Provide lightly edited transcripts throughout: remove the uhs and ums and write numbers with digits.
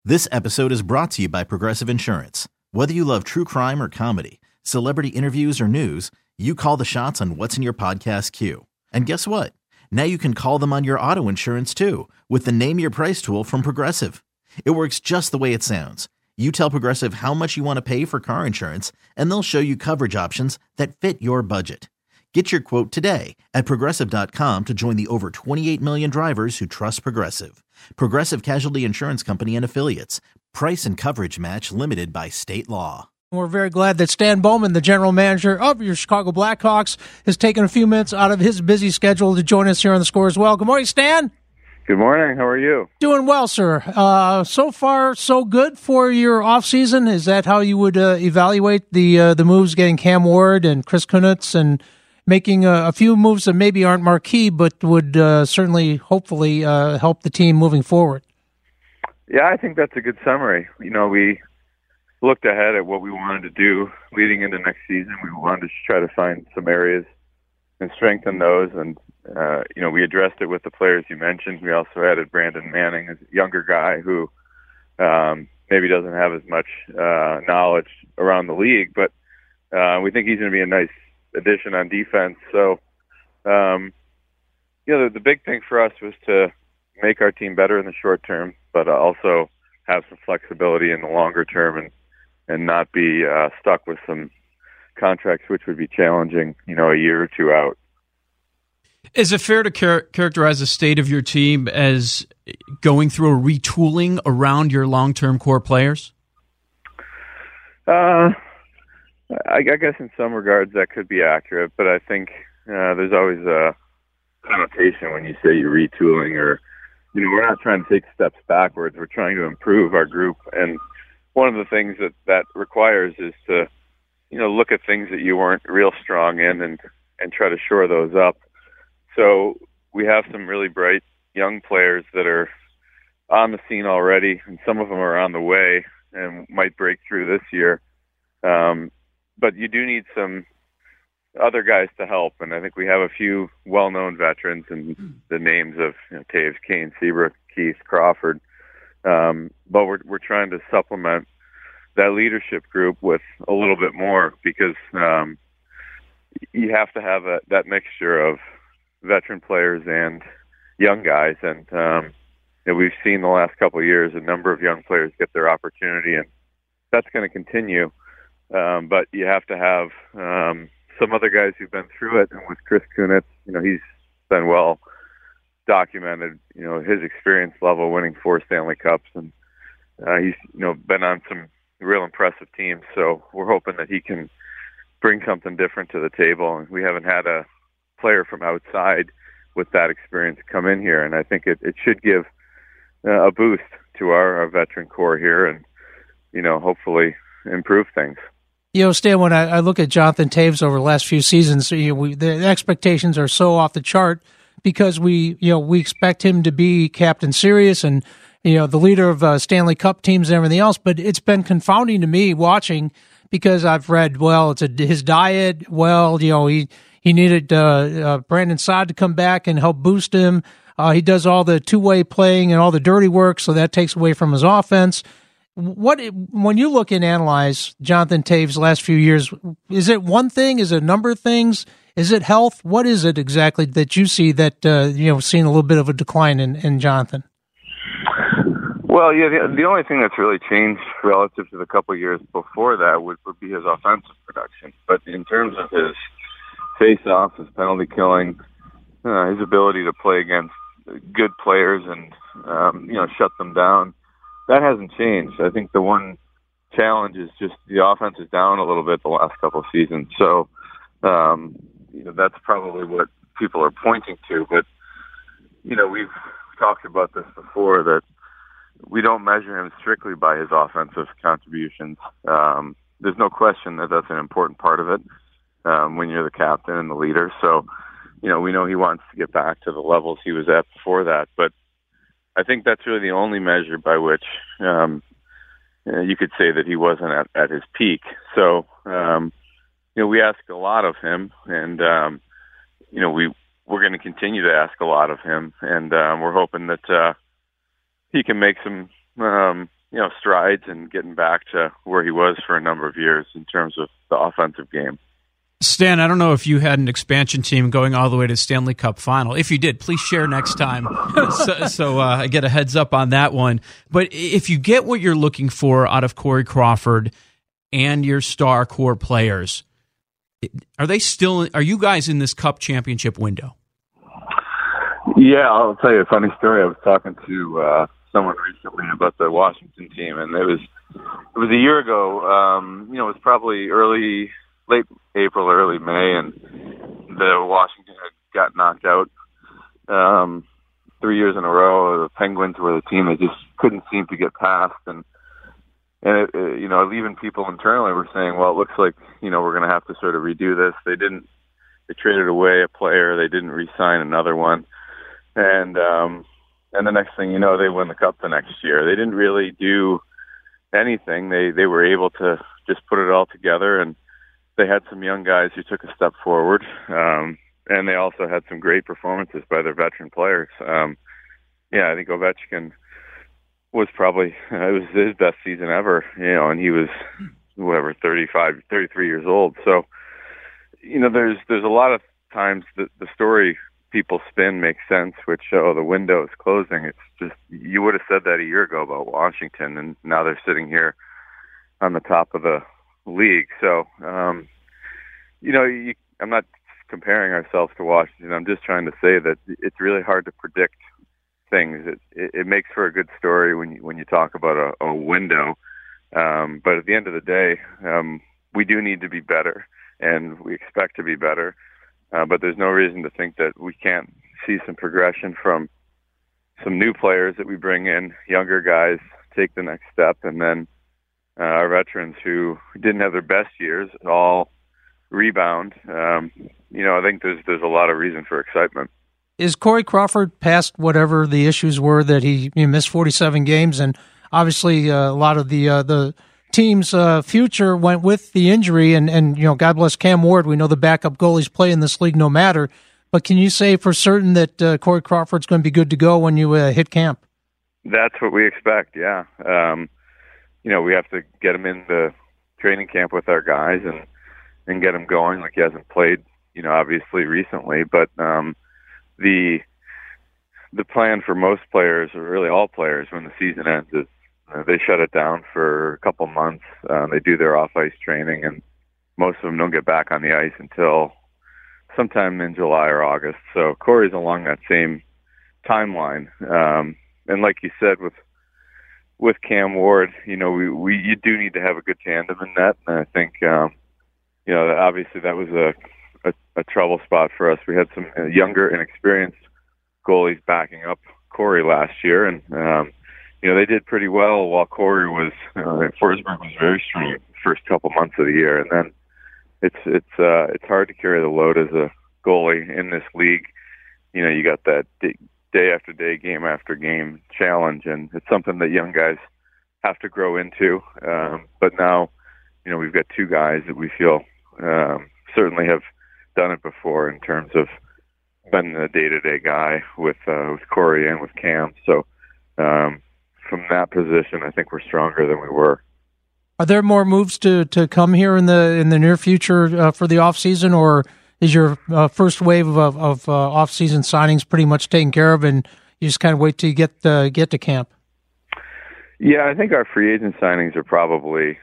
This episode is brought to you by Progressive Insurance. Whether you love true crime or comedy, celebrity interviews or news, you call the shots on what's in your podcast queue. And guess what? Now you can call them on your auto insurance too with the Name Your Price tool from Progressive. It works just the way it sounds. You tell Progressive how much you want to pay for car insurance, and they'll show you coverage options that fit your budget. Get your quote today at Progressive.com to join the over 28 million drivers who trust Progressive. Progressive Casualty Insurance Company and Affiliates. Price and coverage match limited by state law. We're very glad that Stan Bowman, the general manager of your Chicago Blackhawks, has taken a few minutes out of his busy schedule to join us here on The Score as well. Good morning, Stan. Good morning. How are you? Doing well, sir. So far, so good for your offseason. Is that how you would evaluate the moves, getting Cam Ward and Chris Kunitz and making a few moves that maybe aren't marquee, but would certainly, hopefully, help the team moving forward? Yeah, I think that's a good summary. You know, we looked ahead at what we wanted to do leading into next season. We wanted to try to find some areas and strengthen those. And, we addressed it with the players you mentioned. We also added Brandon Manning, a younger guy who maybe doesn't have as much knowledge around the league, but we think he's going to be a nice addition on defense. So, the big thing for us was to make our team better in the short term, but also have some flexibility in the longer term and not be stuck with some contracts which would be challenging, a year or two out. Is it fair to characterize the state of your team as going through a retooling around your long-term core players? I guess in some regards that could be accurate, but I think there's always a connotation when you say you're retooling or, we're not trying to take steps backwards. We're trying to improve our group. And one of the things that requires is to, look at things that you weren't real strong in and try to shore those up. So we have some really bright young players that are on the scene already, and some of them are on the way and might break through this year. But you do need some other guys to help, and I think we have a few well-known veterans and the names of Taves, Kane, Seabrook, Keith, Crawford. But we're trying to supplement that leadership group with a little bit more because you have to have that mixture of veteran players and young guys. And we've seen the last couple of years a number of young players get their opportunity, and that's going to continue. But you have to have some other guys who've been through it. And with Chris Kunitz, he's been well documented, his experience level winning 4 Stanley Cups. And he's, been on some real impressive teams. So we're hoping that he can bring something different to the table. And we haven't had a player from outside with that experience come in here. And I think it should give a boost to our veteran core here and, hopefully improve things. Stan, when I look at Jonathan Taves over the last few seasons, the expectations are so off the chart because we expect him to be Captain Serious and, the leader of Stanley Cup teams and everything else. But it's been confounding to me watching because I've read, it's his diet. He needed Brandon Saad to come back and help boost him. He does all the two-way playing and all the dirty work, so that takes away from his offense. When you look and analyze Jonathan Taves' last few years, is it one thing? Is it a number of things? Is it health? What is it exactly that you see that seeing a little bit of a decline in Jonathan? Well, yeah, the only thing that's really changed relative to the couple of years before that would be his offensive production. But in terms of his face-off, his penalty killing, his ability to play against good players and shut them down, that hasn't changed. I think the one challenge is just the offense is down a little bit the last couple of seasons. So, that's probably what people are pointing to. But, we've talked about this before, that we don't measure him strictly by his offensive contributions. There's no question that that's an important part of it when you're the captain and the leader. So, we know he wants to get back to the levels he was at before that. But I think that's really the only measure by which you could say that he wasn't at his peak. So, we ask a lot of him, and we're going to continue to ask a lot of him, and we're hoping that he can make some strides and getting back to where he was for a number of years in terms of the offensive game. Stan, I don't know if you had an expansion team going all the way to Stanley Cup final. If you did, please share next time so I get a heads up on that one. But if you get what you're looking for out of Corey Crawford and your star core players, are you guys in this Cup championship window? Yeah, I'll tell you a funny story. I was talking to someone recently about the Washington team, and it was a year ago. It was probably late April, early May, and the Washington had got knocked out 3 years in a row. The Penguins were the team that just couldn't seem to get past, and even people internally were saying, well, it looks like, we're going to have to sort of redo this. They traded away a player. They didn't re-sign another one. And the next thing you know, they win the Cup the next year. They didn't really do anything. They were able to just put it all together, and they had some young guys who took a step forward, and they also had some great performances by their veteran players. I think Ovechkin was probably it was his best season ever, and he was 33 years old. So, there's a lot of times that the story people spin makes sense, which the window is closing. It's just, you would have said that a year ago about Washington, and now they're sitting here on the top of the league. So, I'm not comparing ourselves to Washington. I'm just trying to say that it's really hard to predict things. It makes for a good story when you talk about a window. But at the end of the day, we do need to be better, and we expect to be better. But there's no reason to think that we can't see some progression from some new players that we bring in, younger guys take the next step, and then our veterans who didn't have their best years all rebound. I think there's a lot of reason for excitement. Is Corey Crawford past whatever the issues were that he missed 47 games, and obviously a lot of the team's future went with the injury, and God bless Cam Ward. We know the backup goalies play in this league no matter. But can you say for certain that Corey Crawford's going to be good to go when you hit camp? That's what we expect, yeah. We have to get him in the training camp with our guys and get him going. Like, he hasn't played, obviously recently, but the plan for most players, or really all players, when the season ends is they shut it down for a couple months. They do their off-ice training, and most of them don't get back on the ice until sometime in July or August. So Corey's along that same timeline. And like you said, with Cam Ward, you do need to have a good tandem in that. And I think, obviously that was a trouble spot for us. We had some younger, inexperienced goalies backing up Corey last year, and they did pretty well while Corey was. Forsberg was very strong the first couple months of the year, and then it's hard to carry the load as a goalie in this league. You got that day after day, game after game challenge, and it's something that young guys have to grow into. But now, we've got two guys that we feel certainly have done it before in terms of been the day-to-day guy with Corey and with Cam. So from that position, I think we're stronger than we were. Are there more moves to come here in the near future for the off season, or is your first wave of off season signings pretty much taken care of, and you just kind of wait till you get to camp? Yeah, I think our free agent signings are probably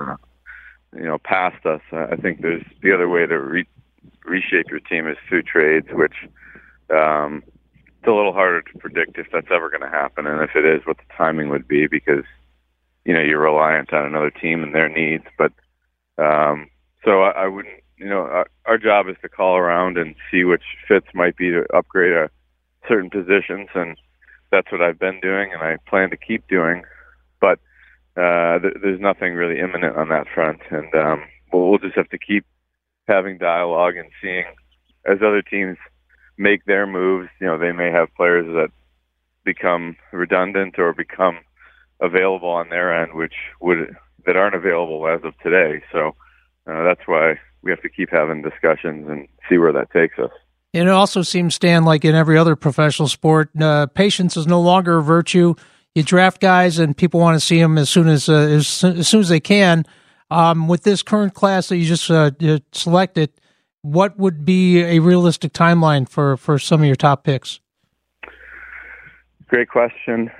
past us. I think there's the other way to reshape your team is through trades, which it's a little harder to predict if that's ever going to happen, and if it is, what the timing would be, because you're reliant on another team and their needs. But so I wouldn't. Our job is to call around and see which fits might be to upgrade certain positions, and that's what I've been doing, and I plan to keep doing. But there's nothing really imminent on that front, and we'll just have to keep having dialogue and seeing as other teams make their moves. They may have players that become redundant or become available on their end, that aren't available as of today. So that's why we have to keep having discussions and see where that takes us. And it also seems, Stan, like in every other professional sport, patience is no longer a virtue. you draft guys and people want to see them as soon as they can. With this current class that you just selected, what would be a realistic timeline for some of your top picks? Great question.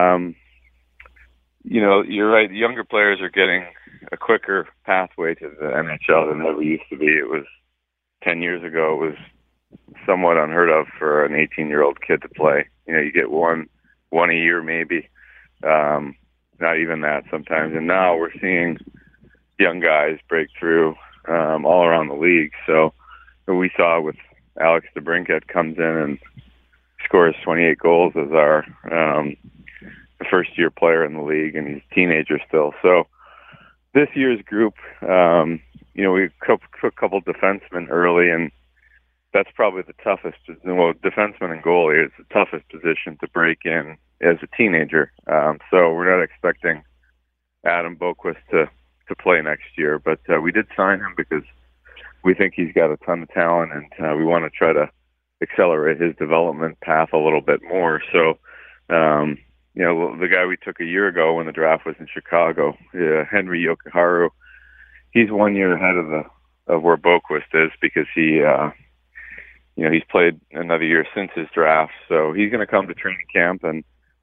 You're right. The younger players are getting a quicker pathway to the NHL than ever used to be. It was 10 years ago. It was somewhat unheard of for an 18-year-old kid to play. You get one a year maybe, not even that sometimes. And now we're seeing young guys break through all around the league. So we saw with Alex DeBrincat comes in and scores 28 goals as our first-year player in the league, and he's a teenager still. So this year's group, we took a couple defensemen early, and that's probably the toughest. Well, defenseman and goalie is the toughest position to break in as a teenager. So we're not expecting Adam Boqvist to play next year, but we did sign him because we think he's got a ton of talent, and we want to try to accelerate his development path a little bit more. So, the guy we took a year ago when the draft was in Chicago, Henry Jokiharju, he's 1 year ahead of where Boqvist is because he's played another year since his draft. So he's going to come to training camp, and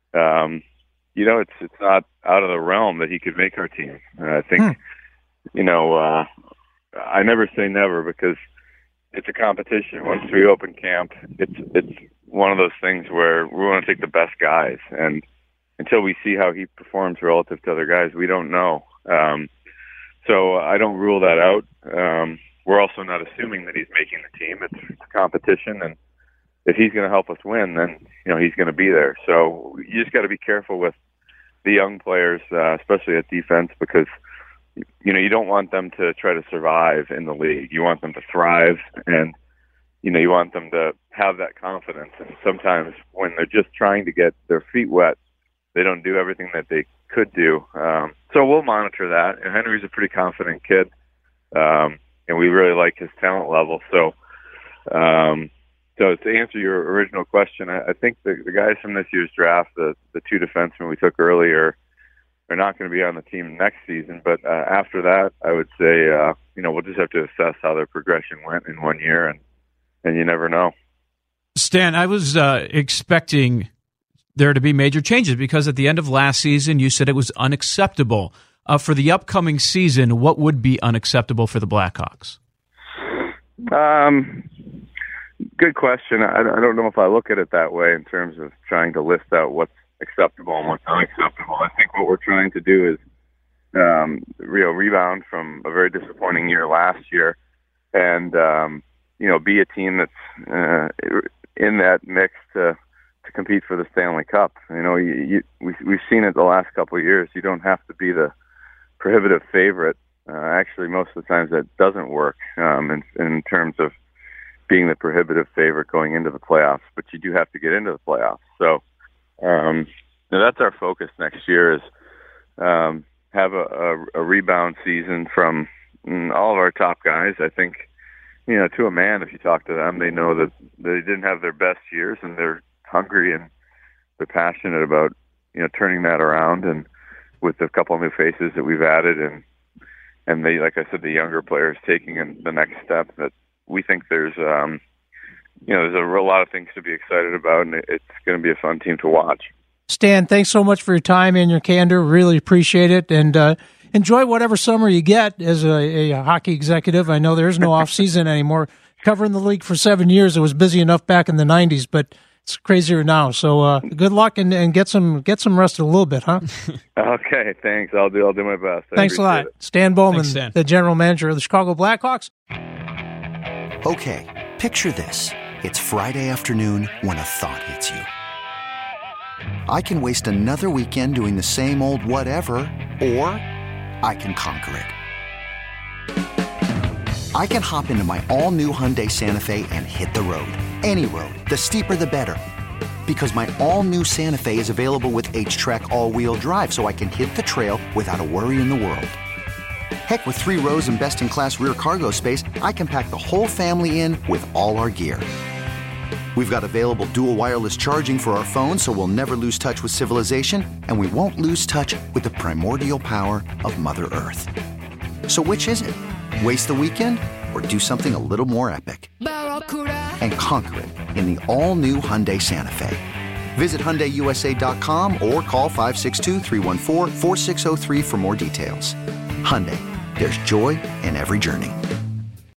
it's not out of the realm that he could make our team. I think, I never say never because it's a competition. Once we open camp, it's one of those things where we want to take the best guys, and until we see how he performs relative to other guys, we don't know. So I don't rule that out. We're also not assuming that he's making the team. It's a competition, and if he's going to help us win, then he's going to be there. So you just got to be careful with the young players, especially at defense, because you don't want them to try to survive in the league. You want them to thrive, and you want them to have that confidence. And sometimes when they're just trying to get their feet wet, they don't do everything that they could do. So we'll monitor that. And Henry's a pretty confident kid, and we really like his talent level. So to answer your original question, I think the guys from this year's draft, the two defensemen we took earlier, are not going to be on the team next season. But after that, I would say, we'll just have to assess how their progression went in 1 year, and you never know. Stan, I was expecting there to be major changes because at the end of last season, you said it was unacceptable. For the upcoming season, what would be unacceptable for the Blackhawks? Good question. I don't know if I look at it that way in terms of trying to list out what's acceptable and what's unacceptable. I think what we're trying to do is rebound from a very disappointing year last year and, be a team that's in that mix to compete for the Stanley Cup. We've seen it the last couple of years. You don't have to be the prohibitive favorite. Actually, most of the times that doesn't work in terms of being the prohibitive favorite going into the playoffs, but you do have to get into the playoffs. So that's our focus next year is have a rebound season from all of our top guys. I think, to a man, if you talk to them, they know that they didn't have their best years, and they're hungry and they're passionate about, turning that around. And with a couple of new faces that we've added and they, like I said, the younger players taking the next step, that we think there's a lot of things to be excited about, and it's going to be a fun team to watch. Stan, thanks so much for your time and your candor. Really appreciate it. And enjoy whatever summer you get as a hockey executive. I know there is no off season anymore. Covering the league for 7 years, it was busy enough back in the 90s, but it's crazier now. So good luck and get some rest a little bit, huh? Okay, thanks. I'll do my best. Thanks a lot. Stan Bowman, Thanks, Stan. the general manager of the Chicago Blackhawks. Okay, picture this. It's Friday afternoon when a thought hits you. I can waste another weekend doing the same old whatever, or I can conquer it. I can hop into my all-new Hyundai Santa Fe and hit the road. Any road. The steeper, the better. Because my all-new Santa Fe is available with H-Track all-wheel drive, so I can hit the trail without a worry in the world. Heck, with 3 rows and best-in-class rear cargo space, I can pack the whole family in with all our gear. We've got available dual wireless charging for our phones, so we'll never lose touch with civilization, and we won't lose touch with the primordial power of Mother Earth. So which is it? Waste the weekend or do something a little more epic and conquer it in the all-new Hyundai Santa Fe? Visit HyundaiUSA.com or call 562-314-4603 for more details. Hyundai, there's joy in every journey.